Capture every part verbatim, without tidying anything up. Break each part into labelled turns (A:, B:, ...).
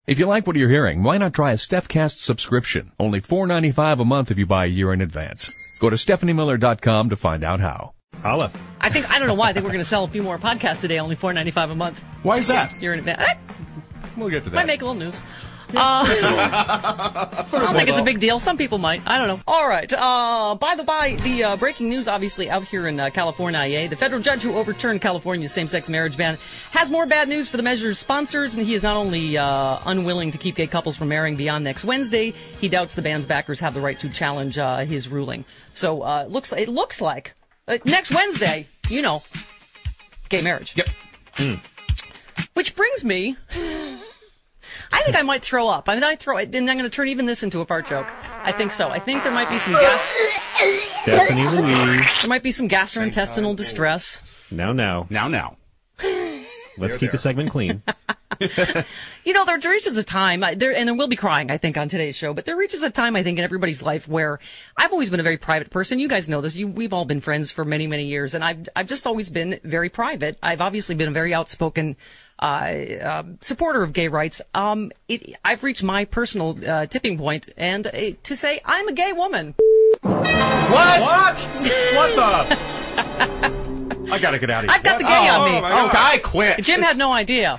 A: If you like what you're hearing, why not try a StephCast subscription? Only four dollars and ninety-five cents a month if you buy a year in advance. Go to Stephanie Miller dot com to find out how.
B: Holla.
C: I think, I don't know why, I think we're going to sell a few more podcasts today, only four dollars and ninety-five cents a month.
D: Why is that?
C: Year in advance. Eh,
D: We'll get to that.
C: might make a little news. Uh, I don't think it's a big deal. Some people might. I don't know. All right. Uh, by the by, the uh, breaking news, obviously, out here in uh, California, the federal judge who overturned California's same-sex marriage ban has more bad news for the measure's sponsors, and he is not only uh, unwilling to keep gay couples from marrying beyond next Wednesday, he doubts the ban's backers have the right to challenge uh, his ruling. So uh, looks it looks like uh, next Wednesday, you know, gay marriage.
D: Yep.
C: Mm. Which brings me... I think I might throw up. I mean, I throw it, and I'm going to turn even this into a fart joke. I think so. I think there might be some gas.
B: Stephanie Louise.
C: There might be some gastrointestinal distress.
B: Now, now.
D: Now, now.
B: Let's keep the segment clean.
C: You know, there reaches a time, there, and there will be crying, I think, on today's show, but there reaches a time, I think, in everybody's life where I've always been a very private person. You guys know this. You, we've all been friends for many, many years, and I've, I've just always been very private. I've obviously been a very outspoken uh, uh supporter of gay rights. Um, it, I've reached my personal uh, tipping point, and uh, to say I'm a gay woman.
D: What? What? What the? I gotta get out of here.
C: I've got the gay
D: oh,
C: on me.
D: Oh, okay, I quit.
C: Jim had no idea.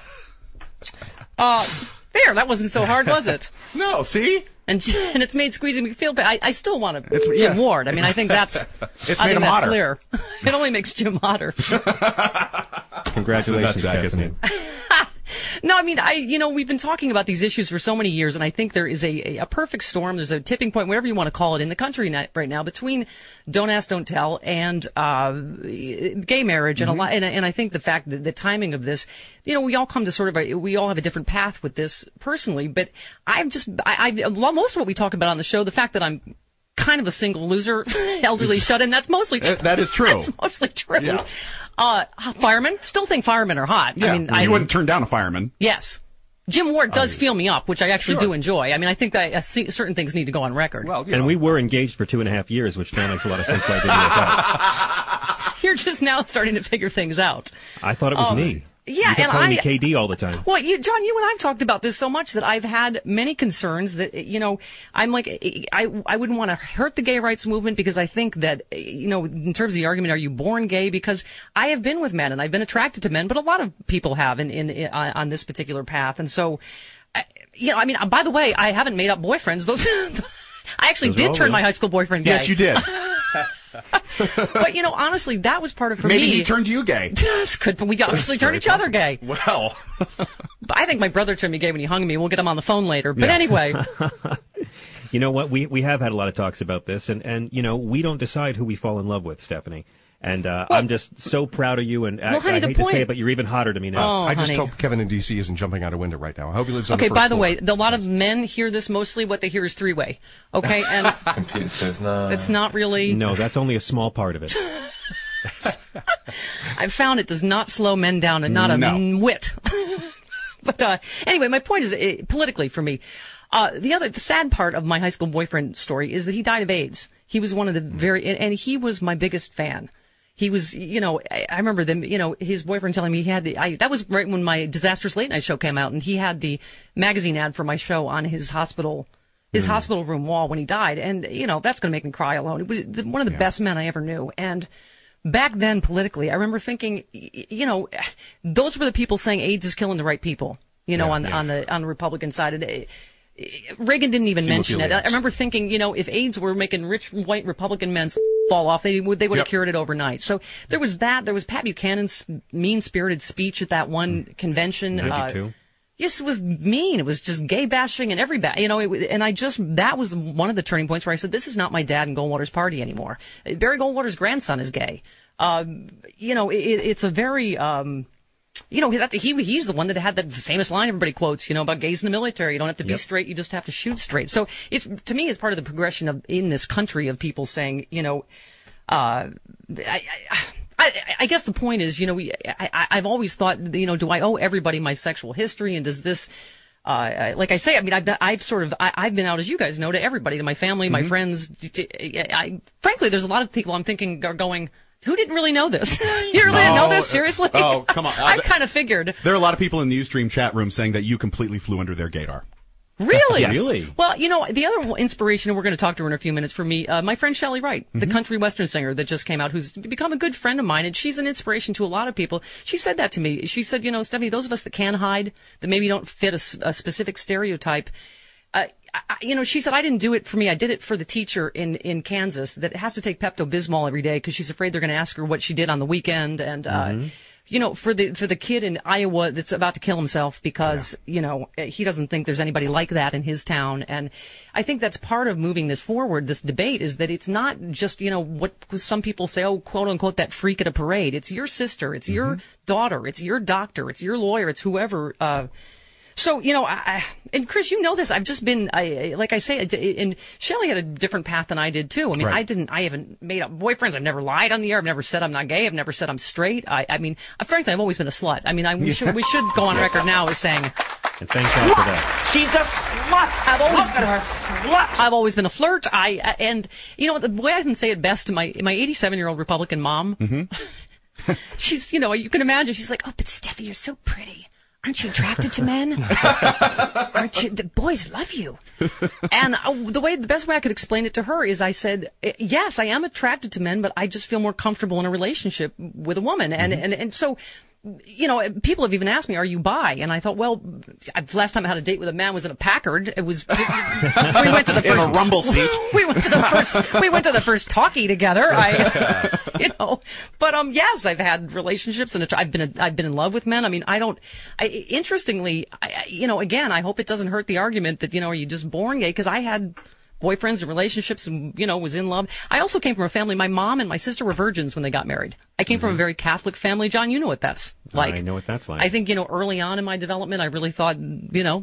C: Uh, there, that wasn't so hard, was it?
D: No, see?
C: And, and it's made squeezing me feel bad. I, I still want to
D: It's-
C: Jim
D: yeah.
C: Ward. I mean, I think that's,
D: It's
C: I
D: made
C: think
D: him
C: that's
D: hotter.
C: clear. It only makes Jim hotter.
B: Congratulations,
D: That's the
B: Stephanie.
C: No, I mean, I, you know, we've been talking about these issues for so many years, and I think there is a, a, a perfect storm. There's a tipping point, whatever you want to call it, in the country ni- right now between Don't Ask, Don't Tell and uh, gay marriage, and a lot. And, and I think the fact that the timing of this, you know, we all come to sort of a, we all have a different path with this personally. But I've just, I, I, well, most of what we talk about on the show, the fact that I'm kind of a single loser, elderly shut-in, that's mostly true.
D: That is true.
C: That's mostly true.
D: Yeah.
C: Uh, firemen, still think firemen are hot.
D: Yeah,
C: I mean,
D: you
C: I,
D: wouldn't turn down a fireman.
C: Yes. Jim Ward does feel me up, which I actually
D: Sure.
C: do enjoy. I mean, I think that I see certain things need to go on record.
D: Well, you
B: And
D: know.
B: we were engaged for two and a half years, which now makes a lot of sense why I didn't work out.
C: You're just now starting to figure things out.
B: I thought it was
C: Um,
B: me.
C: yeah,
B: you kept
C: and
B: calling me
C: I-
B: K D all the time.
C: Well, you, John, you and I have talked about this so much that I've had many concerns that, you know, I'm like, I, I wouldn't want to hurt the gay rights movement because I think that, you know, in terms of the argument, are you born gay? Because I have been with men and I've been attracted to men, but a lot of people have in, in, in on this particular path. And so, I- you know, I mean, by the way, I haven't made up boyfriends. Those, I actually
B: Those are
C: did
B: all
C: turn
B: real.
C: my high school boyfriend gay.
D: Yes, you did.
C: But, you know, honestly, that was part of, for
D: Maybe
C: me.
D: he turned you gay.
C: Yes, could, but we obviously turned
D: very
C: each other gay.
D: Well,
C: But I think my brother turned me gay when he hung me. We'll get him on the phone later. But
D: Yeah.
C: anyway,
B: You know what? We we have had a lot of talks about this, and, and you know, we don't decide who we fall in love with, Stephanie. And uh,
C: Well-
B: I'm just so proud of you, and I,
C: Well, honey,
B: I
C: the
B: hate to
C: point-
B: say it, but you're even hotter to me now.
C: Oh,
E: I just
C: honey.
E: hope Kevin in D C isn't jumping out a window right now. I hope he lives on
C: okay,
E: the first
C: by the
E: floor.
C: way, a lot of men hear this mostly. What they hear is three-way. Okay, and
F: Computer says no.
C: it's not really.
B: No, that's only a small part of it.
C: I've found it does not slow men down, and not a
D: No.
C: whit. But uh, anyway, my point is, uh, politically for me, uh, the other, the sad part of my high school boyfriend story is that he died of AIDS. He was one of the very, and, and he was my biggest fan. He was, you know, I, I remember them, you know, his boyfriend telling me he had, the, I, that was right when my Disastrous Late Night show came out, and he had the magazine ad for my show on his hospital, his hospital room wall when he died. And, you know, that's going to make me cry alone. It was the, one of the best men I ever knew. And back then, politically, I remember thinking, y- you know, those were the people saying AIDS is killing the right people, you know,
E: Yeah,
C: on,
E: yeah.
C: on the, on the Republican side. And, uh, Reagan didn't even mention it. I remember thinking, you know, if AIDS were making rich white Republican men fall off, they would they would have
D: Yep.
C: cured it overnight. So there was that. There was Pat Buchanan's mean-spirited speech at that one convention.
B: ninety-two.
C: Uh, yes, it was mean. It was just gay bashing and every ba- you know. It, wa- and I just that was one of the turning points where I said, this is not my dad and Goldwater's party anymore. Barry Goldwater's grandson is gay. Um, you know, it, it's a very. Um, You know, that, he he's the one that had that famous line everybody quotes, you know, about gays in the military. You don't have to be
B: Yep.
C: straight, you just have to shoot straight. So it's, to me, it's part of the progression of, in this country of people saying, you know, uh, I, I, I, I guess the point is, you know, we, I, I- I've always thought, you know, do I owe everybody my sexual history, and does this, uh, I- like I say, I mean, I've, done- I've sort of, I, I've been out, as you guys know, to everybody, to my family, my friends. To, I, I, frankly, there's a lot of people I'm thinking are going, Who didn't really know this? You really didn't know this? Seriously?
F: Oh, come on.
C: I kind of figured.
F: There are a lot of people in the Ustream chat room saying that you completely flew under their radar.
C: Really?
F: Yes.
B: Really?
C: Well, you know, the other inspiration, and we're going to talk to her in a few minutes for me, uh, my friend Shelley Wright, mm-hmm. the country western singer that just came out, who's become a good friend of mine, and she's an inspiration to a lot of people. She said that to me. She said, you know, Stephanie, those of us that can hide, that maybe don't fit a, a specific stereotype, uh, I, you know, she said, I didn't do it for me. I did it for the teacher in, in Kansas that has to take Pepto-Bismol every day because she's afraid they're going to ask her what she did on the weekend. And, mm-hmm. uh, you know, for the, for the kid in Iowa that's about to kill himself because, yeah. you know, he doesn't think there's anybody like that in his town. And I think that's part of moving this forward, this debate, is that it's not just, you know, what some people say, oh, quote unquote, that freak at a parade. It's your sister. It's mm-hmm. your daughter. It's your doctor. It's your lawyer. It's whoever, uh, So, you know, I, and Chris, you know this. I've just been, I, like I say, and Shelley had a different path than I did too. I mean,
F: right.
C: I didn't, I haven't made up boyfriends. I've never lied on the air. I've never said I'm not gay. I've never said I'm straight. I, I mean, uh, frankly, I've always been a slut. I mean, I, we should, we should go on record now as saying,
B: and thank God for that.
G: She's a slut.
C: I've always,
G: Look at her slut.
C: I've always been a flirt. I, and, you know, the way I can say it best to my, my eighty-seven year old Republican mom, mm-hmm. she's, you know, you can imagine, she's like, oh, but Steffi, you're so pretty. Aren't you attracted to men? Aren't you? The boys love you. And uh, the way, the best way I could explain it to her is I said, yes, I am attracted to men, but I just feel more comfortable in a relationship with a woman. And, mm-hmm. and, and so, you know, people have even asked me, are you bi? And I thought, well, last time I had a date with a man was in a Packard. It was, we went to the first,
F: in a rumble seat.
C: we went to the first, we went to the first talkie together. I, you know, but, um, yes, I've had relationships and I've been, a, I've been in love with men. I mean, I don't, I, interestingly, I, you know, again, I hope it doesn't hurt the argument that, you know, are you just born gay? Cause I had boyfriends and relationships and, you know, was in love. I also came from a family, my mom and my sister were virgins when they got married. I came mm-hmm. from a very Catholic family. John, you know what that's like.
B: I know what that's like.
C: I think, you know, early on in my development, I really thought, you know,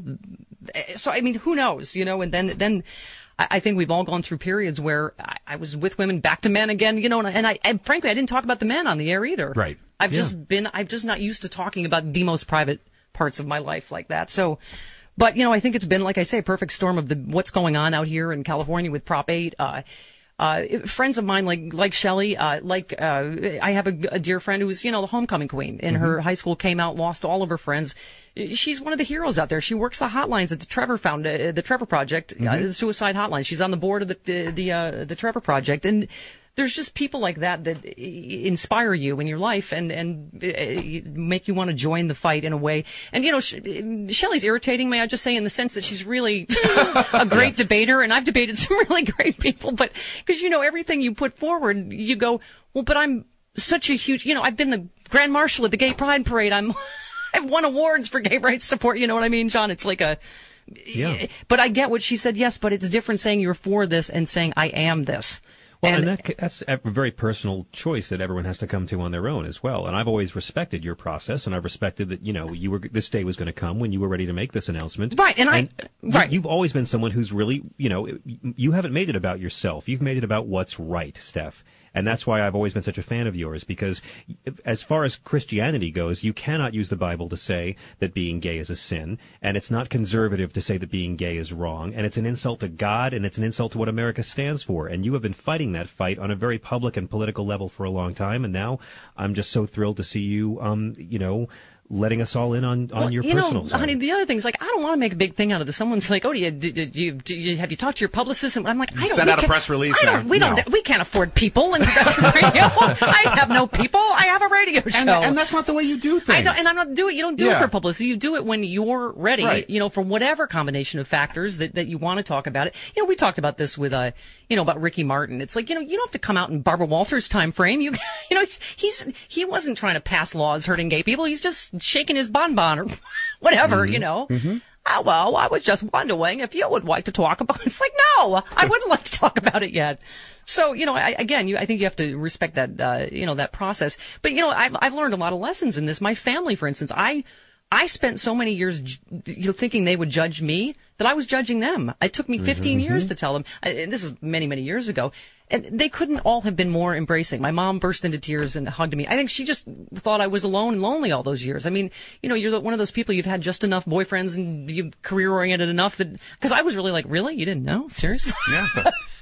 C: so, I mean, who knows, you know, and then, then I, I think we've all gone through periods where I, I was with women, back to men again, you know, and I, and I, and frankly, I didn't talk about the men on the air either.
F: Right.
C: I've
B: yeah.
C: just been, I've just not used to talking about the most private parts of my life like that. So, but, you know, I think it's been, like I say, a perfect storm of the what's going on out here in California with Prop eight. Uh, uh, friends of mine like, like Shelley, uh, like, uh, I have a, a dear friend who was, you know, the homecoming queen in mm-hmm. her high school, came out, lost all of her friends. She's one of the heroes out there. She works the hotlines at the Trevor Found, uh, the Trevor Project, mm-hmm. uh, the suicide hotline. She's on the board of the, the, the, uh, the Trevor Project. And, there's just people like that that inspire you in your life and, and make you want to join the fight in a way. And, you know, Shelley's irritating me, I just say, in the sense that she's really a great yeah. debater, and I've debated some really great people, but, because, you know, everything you put forward, you go, well, but I'm such a huge, you know, I've been the Grand Marshal at the Gay Pride Parade. I'm, I've won awards for gay rights support. You know what I mean, John? It's like a, yeah. But I get what she said, yes, but it's different saying you're for this and saying I am this.
B: Well, and, and that, that's a very personal choice that everyone has to come to on their own as well. And I've always respected your process, and I've respected that, you know, you were, this day was going to come when you were ready to make this announcement.
C: Right, and, and I, right.
B: You've always been someone who's really, you know, you haven't made it about yourself. You've made it about what's right, Steph. And that's why I've always been such a fan of yours, because as far as Christianity goes, you cannot use the Bible to say that being gay is a sin, and it's not conservative to say that being gay is wrong, and it's an insult to God, and it's an insult to what America stands for. And you have been fighting that fight on a very public and political level for a long time, and now I'm just so thrilled to see you, um, you know, letting us all in on, on well, your
C: you
B: personal
C: know,
B: side.
C: Honey, the other thing is, like, I don't want to make a big thing out of this. Someone's like, oh, do you, do you, do you have you talked to your publicist? And I'm like, I don't.
F: Send out a press release.
C: I don't, we no. don't, we can't afford people in progressive radio. I have no people. I have a radio show.
F: And, and that's not the way you do things.
C: I don't, and I'm not doing it. You don't do yeah. it for publicity. You do it when you're ready,
F: right.
C: you know, for whatever combination of factors that, that you want to talk about it. You know, we talked about this with, uh, you know, about Ricky Martin. It's like, you know, you don't have to come out in Barbara Walters' time frame. You, you know, he's, he wasn't trying to pass laws hurting gay people. He's just shaking his bonbon or whatever, mm-hmm. you know. Mm-hmm. Oh, well, I was just wondering if you would like to talk about it. It's like, no, I wouldn't like to talk about it yet. So, you know, I, again, you, I think you have to respect that, uh, you know, that process. But, you know, I've, I've learned a lot of lessons in this. My family, for instance, I, I spent so many years you know, thinking they would judge me that I was judging them. It took me fifteen mm-hmm. years to tell them. I, and this is many, many years ago. And they couldn't all have been more embracing. My mom burst into tears and hugged me. I think she just thought I was alone and lonely all those years. I mean, you know, you're one of those people, you've had just enough boyfriends and you've career-oriented enough that, because I was really like, really? You didn't know? Seriously?
F: Yeah.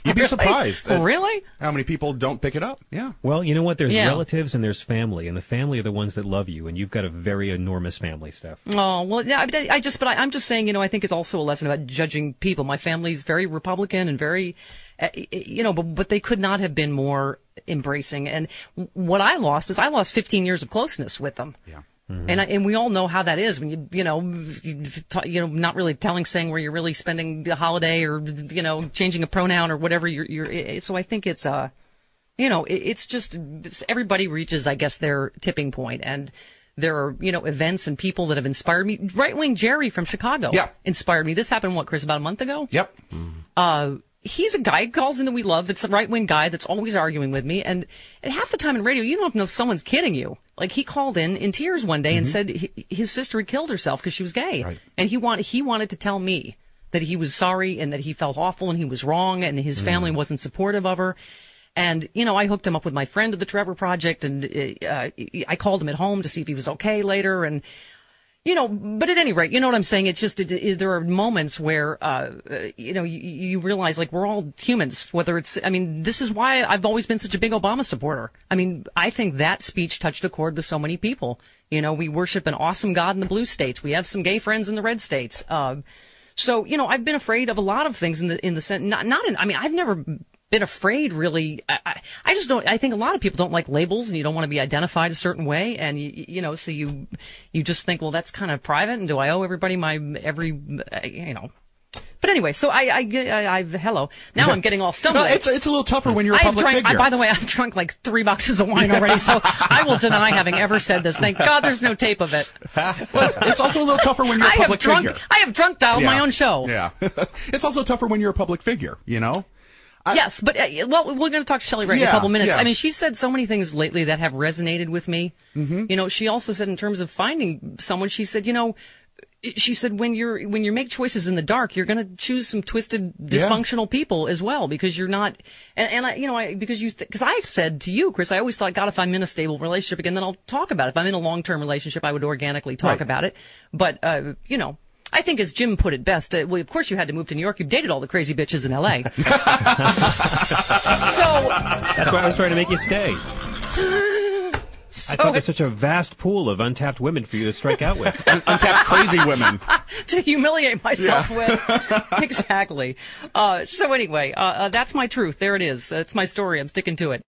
F: You'd be
C: Really?
F: surprised. at
C: Really?
F: How many people don't pick it up? Yeah.
B: Well, you know what? There's
C: Yeah.
B: relatives and there's family, and the family are the ones that love you, and you've got a very enormous family, Steph.
C: Oh, well, yeah, I, I just, but I, I'm just saying, you know, I think it's also a lesson about judging people. My family's very Republican and very, uh, you know, but, but they could not have been more embracing. And what I lost is I lost fifteen years of closeness with them.
F: Yeah.
C: Mm-hmm. And I, and we all know how that is when you you know you, you know not really telling saying where you're really spending a holiday or you know changing a pronoun or whatever you're you're it, so I think it's uh you know it, it's just it's, everybody reaches I guess their tipping point, and there are you know events and people that have inspired me. Right Wing Jerry from Chicago
F: Yeah.
C: inspired me. This happened what, Chris, about a month ago?
F: Yep.
C: Uh, he's a guy who calls in that we love. That's a right-wing guy that's always arguing with me. And, and half the time in radio, you don't know if someone's kidding you. Like he called in in tears one day mm-hmm. and said he, his sister had killed herself because she was gay.
F: Right.
C: And he wanted, he wanted to tell me that he was sorry and that he felt awful and he was wrong and his family mm. wasn't supportive of her. And, you know, I hooked him up with my friend at the Trevor Project, and uh, I called him at home to see if he was okay later. And, you know, but at any rate, you know what I'm saying? It's just, it, it, there are moments where, uh, you know, you, you realize, like, we're all humans, whether it's, I mean, this is why I've always been such a big Obama supporter. I mean, I think that speech touched a chord with so many people. You know, we worship an awesome God in the blue states. We have some gay friends in the red states. Uh, so, you know, I've been afraid of a lot of things in the, in the sense, not, not in, I mean, I've never been afraid, really. I, I, I just don't, I think a lot of people don't like labels, and you don't want to be identified a certain way. And, you, you know, so you, you just think, well, that's kind of private. And do I owe everybody my, every, you know. But anyway, so I, I, I, I've, hello. Now I'm getting all stumbling.
F: No, it's, it's a little tougher when you're a
C: I have
F: public
C: drank,
F: figure.
C: I, by the way, I've drunk like three boxes of wine already, so I will deny having ever said this. Thank God there's no tape of it.
F: Well, it's, it's also a little tougher when you're a
C: I
F: public
C: have drunk,
F: figure.
C: I have drunk dialed
F: Yeah.
C: my own show.
F: Yeah. It's also tougher when you're a public figure, you know? I,
C: Yes, but, uh, well, we're going to talk to Shelley Wright in
F: Yeah,
C: a couple minutes.
F: yeah.
C: I mean, she's said so many things lately that have resonated with me.
F: Mm-hmm.
C: You know, she also said in terms of finding someone, she said, you know, she said when you're, when you make choices in the dark, you're going to choose some twisted, dysfunctional yeah. people as well, because you're not, and, and I, you know, I, because you, because th- I said to you, Chris, I always thought, God, if I'm in a stable relationship again, then I'll talk about it. If I'm in a long-term relationship, I would organically talk
F: Right. about
C: it. But, uh, you know, I think as Jim put it best, uh, well, of course you had to move to New York. You've dated all the crazy bitches in L A. So
B: that's why I was trying to make you stay.
C: So
B: I thought there's such a vast pool of untapped women for you to strike out with.
F: Untapped crazy women.
C: to humiliate myself
F: Yeah.
C: with. Exactly. Uh, so anyway, uh, uh, that's my truth. There it is. That's my story. I'm sticking to it.